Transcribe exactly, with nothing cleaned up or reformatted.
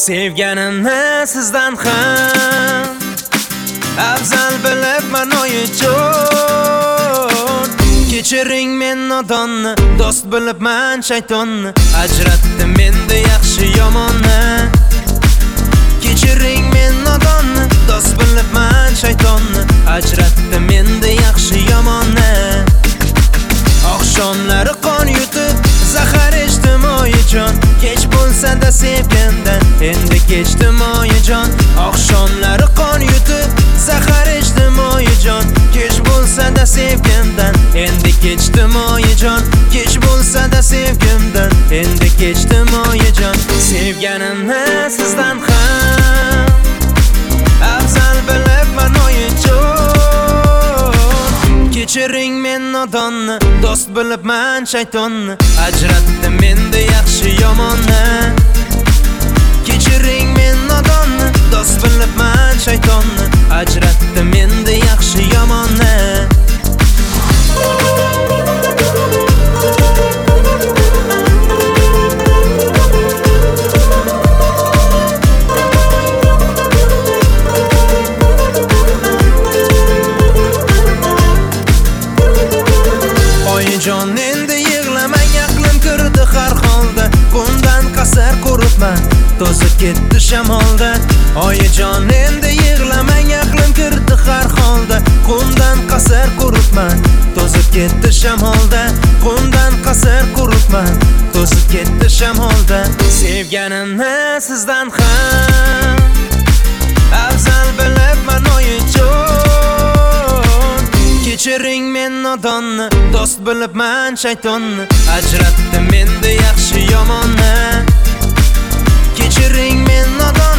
Sevganimni sizdan ham afzal bilibman oyijon. Kechiring men nodonni, do'st bilibman shaytonni. Ajratdim menda yaxshi yomonni. Kechiring men nodonni, do'st bilibman shaytonni. Ajratdim menda yaxshi yomonni. Oqshomlari qon yutib zahar ichdim oyijon. Kech bo'lsa-da sevgandan endi kechdim oyijon. Oqshomlari qon yutib zahar ichdim oyijon. Kech bo'lsa-da sevgandan endi kechdim oyijon. Kech bo'lsa-da sevgimdan endi kechdim oyijon. Sevganimni sizdan ham afzal bilibman oyijon. Kechiring men nodonni, do'st bilibman shaytonni. Ajratdim menda yaxshi yomonni. Kechiring men nodonni, do'st bilibman shaytonni. Ajratdim menda yaxshi yomonni. Oyijon endi yig'lamang, aqlim kirdi har holda. Bundan qasar ko'ribman, to'zib ketdi shamolda. Oyijon endi yig'lamang, aqlim kirdi har holda. Bundan qasar ko'ribman, to'zib ketdi shamolda. Bundan qasar ko'ribman, to'zib ketdi shamolda. Sevganimni sizdan ham afzal bilibman oyijon. Kechiring men nodonni, do'st bilibman shaytonni. Ajratdim menda yaxshi yomonni. Kechiring men nodonni.